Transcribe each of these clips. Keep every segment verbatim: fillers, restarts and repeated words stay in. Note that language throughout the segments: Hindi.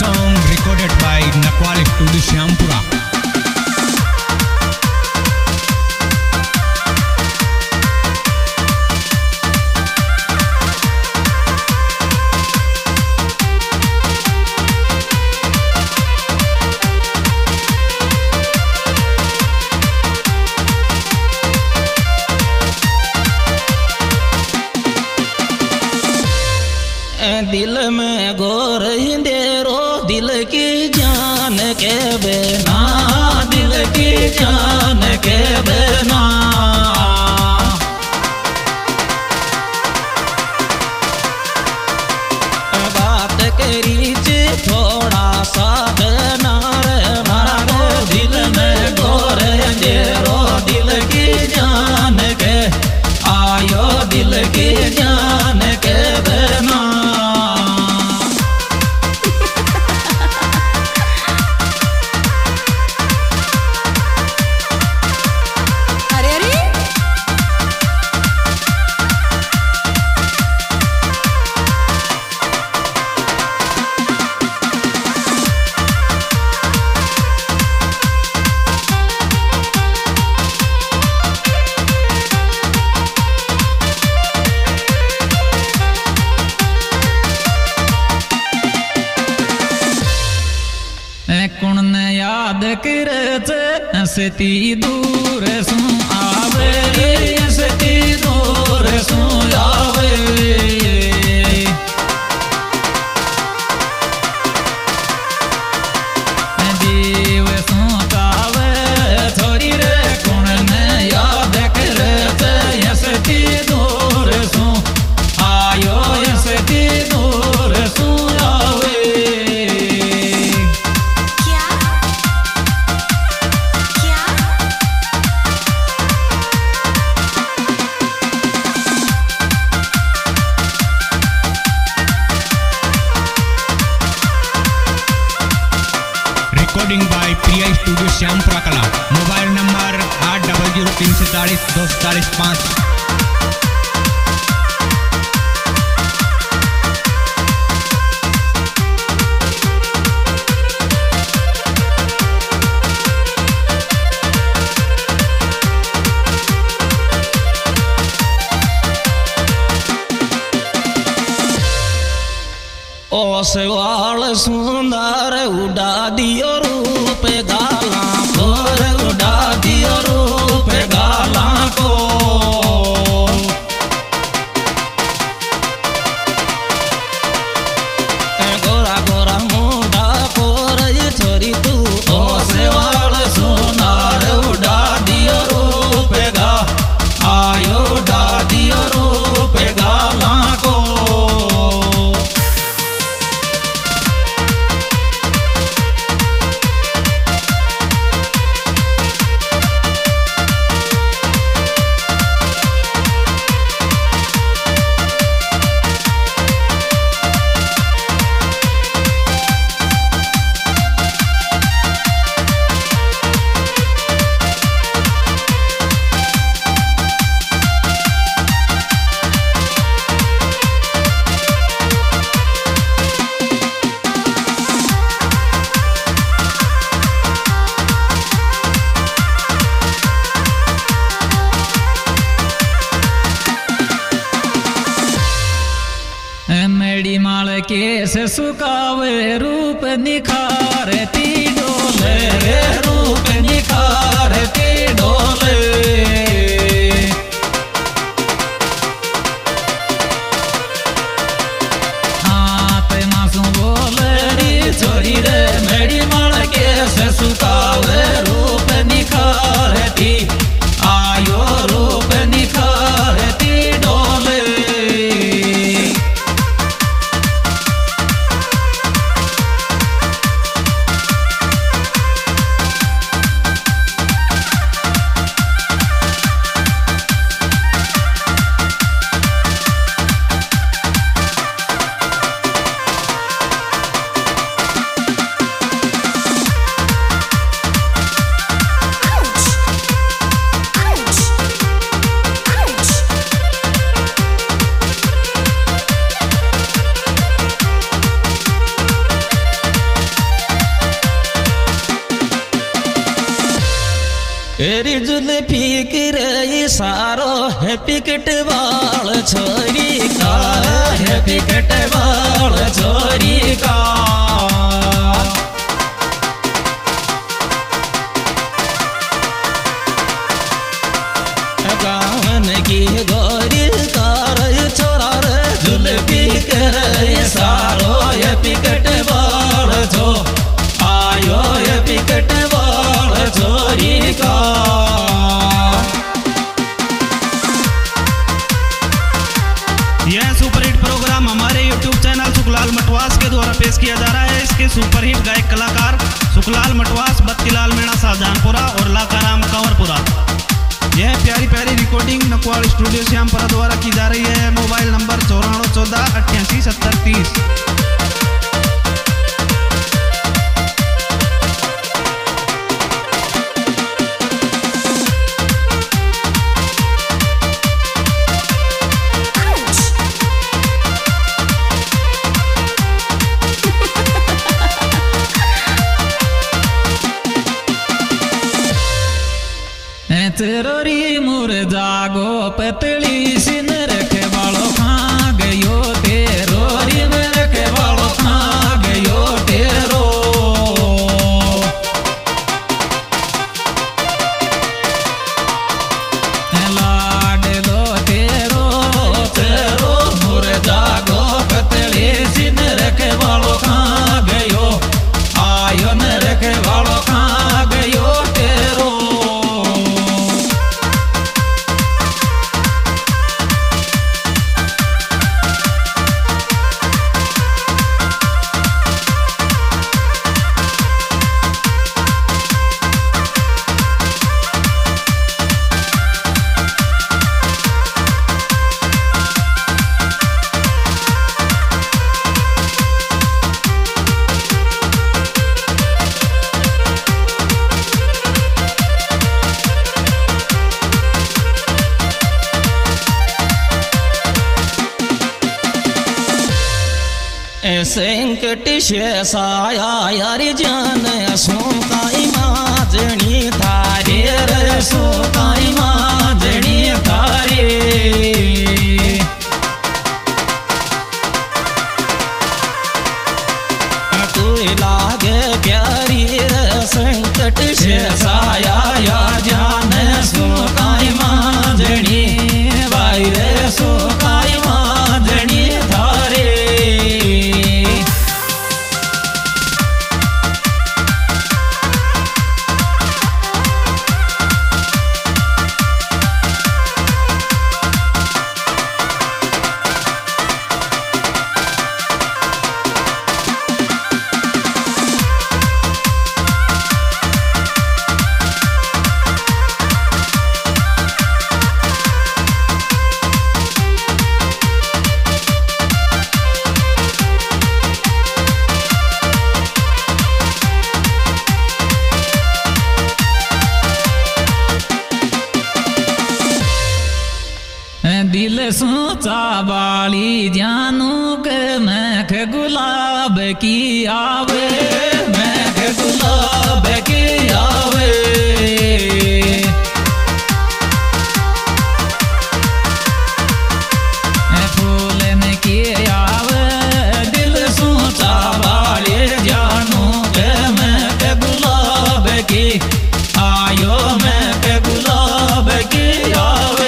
song recorded by Nakwal Studio Syampura. दिल में गोर हिंदेरो दिल की जान के बिना, दिल की जान के बिना बात करी थोड़ा सा देना रे मारो दिल में गोर हिंदेरो दिल की जान के आयो दिल की जान के बिना। कुण ने याद करते हंसती दूर सू आवे, हंसती दूर सू आवे जीव सू कावे थोड़ी रे कुण ने याद करते हंसती दूर सू आयो, हंसती दूर सू आवे। Recording by Priya studio Shyampura Kala. Mobile number आठ डबल जीरो तीन सौ चालीस दो सौ चालीस पाँच। ओसवाल सुंदर उड़ा दियो रूप गाला पर उड़ा दियो रूप गाला को गोरा गोरा मुंडा पर छोरी तू ओसवाल सुंदर उड़ा दियो रूप गा आयो उड़ा दियो रूप गाला को। मेरी माल केस सुकावे रूप निखारती डोले, रूप निखारती डोले हाथ मासू बोले री छोरी रे मेरी माल केस सुकावे रूप निखारती आयो, रूप निखारती डोले। तेरी जुल्फी करे इशारो है पिकट बाल छोरी का, है पिकट बाल छोरी का। गावन की गोरी कार छोरा रे जुल्फी करे इशारो है पिकट बाल छो, आयो है पिकट बाल छोरी का। यह सुपरहिट प्रोग्राम हमारे यूट्यूब चैनल सुखलाल मटवास के द्वारा पेश किया जा रहा है। इसके सुपरहिट गायक कलाकार सुखलाल मटवास, बत्तीलाल मीणा शाहजहानपुरा और लाकाराम कंवरपुरा। यह प्यारी प्यारी रिकॉर्डिंग नकवाड़ स्टूडियो श्यामपुरा द्वारा की जा रही है। मोबाइल नंबर चौरानवे चौदह अट्ठासी सत्तर तीस। तेरोरी मुर जागो पतली सिन रखे वालो खा गयो तेरोरी में रखे वालो खा गयो तेरो। लाड लो तेरो तेरो मुर जागो पतली सिन रखे वालो खा गयो, आयो न रखे वालो खा गयो तेरो। संकट शेषाया यार जान सो काई माजनी थारे रे सो काई माजनी थारे। तू लागे प्यारी रे संकट शेषाया या जान सो काई माजनी भाई रे सो काई माजनी थारे। दिल सोचा बाली जानू के मैख गुलाब की आवे, मैख गुलाब की आवे। फूलन की आवे दिल सोचा बाली जानू के मैख गुलाब की, आयो मैख गुलाब की आवे।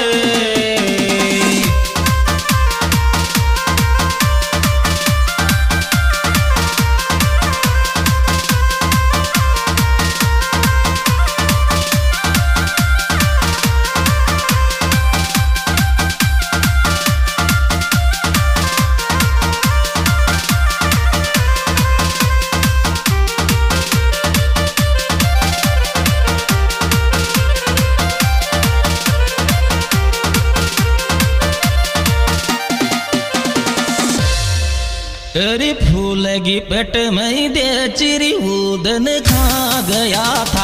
अरे फूल की पेट में दे चिरी उदन खा गया था।